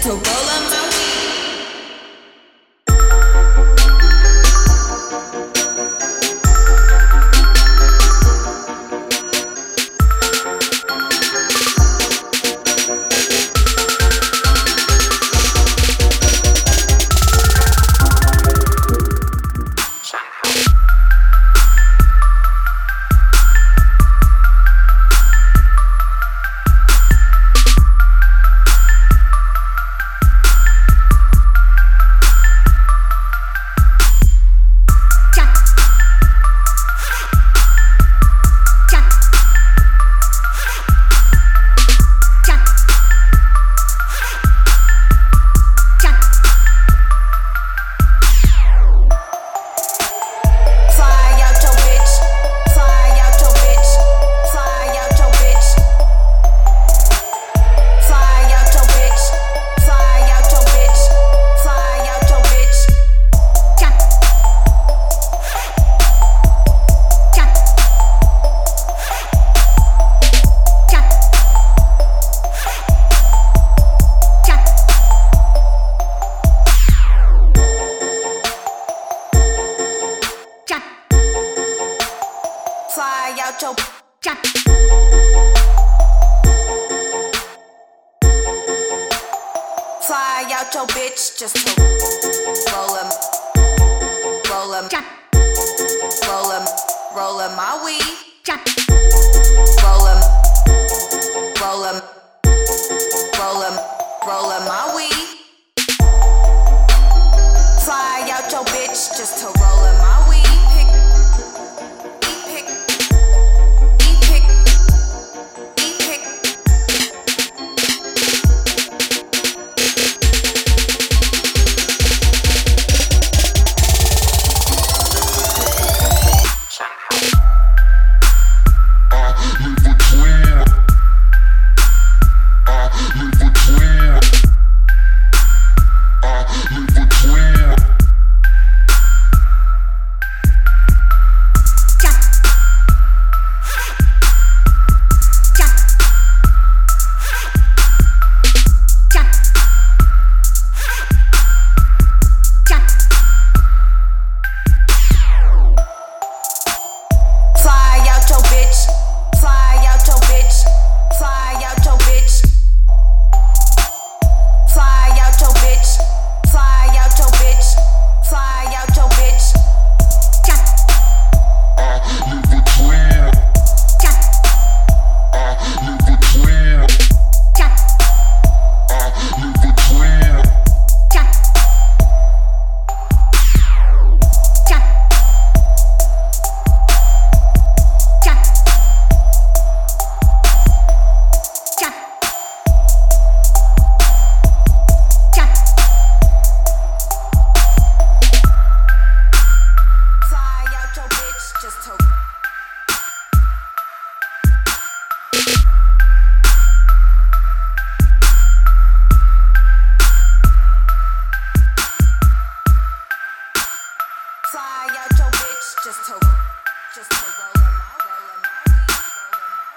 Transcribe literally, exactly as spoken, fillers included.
to roll up my weed. Fly out your jack. Fly out your bitch just to roll 'em, roll 'em, roll 'em, roll 'em my weed. Roll 'em, roll 'em, roll 'em, roll 'em my weed. Fly out your bitch just to roll 'em my weed. Fly out your bitch just to